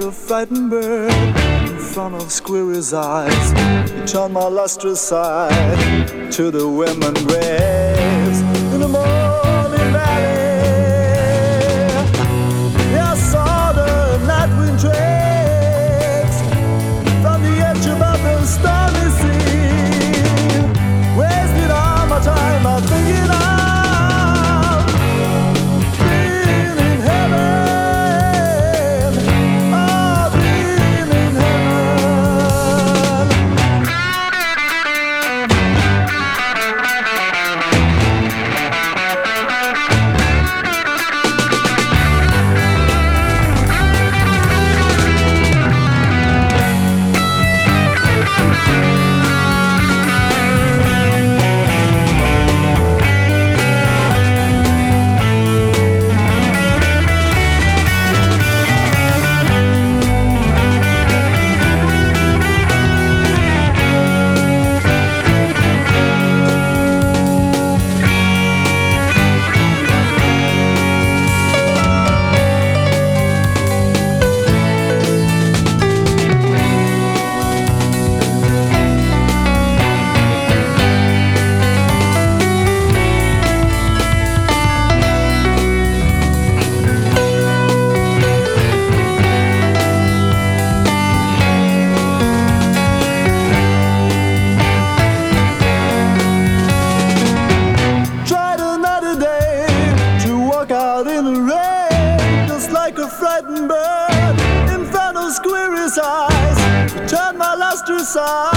a frightened bird in front of Squirrel's eyes. You turn my lustrous eye to the women graves in the morning valley. Yeah, I saw the night wind tracks from the edge above the stormy sea. Wasted all my time, I thinking of being in heaven. Oh, being in heaven. Like a frightened bird in front of Squirrel's eyes, you turn my lustrous eye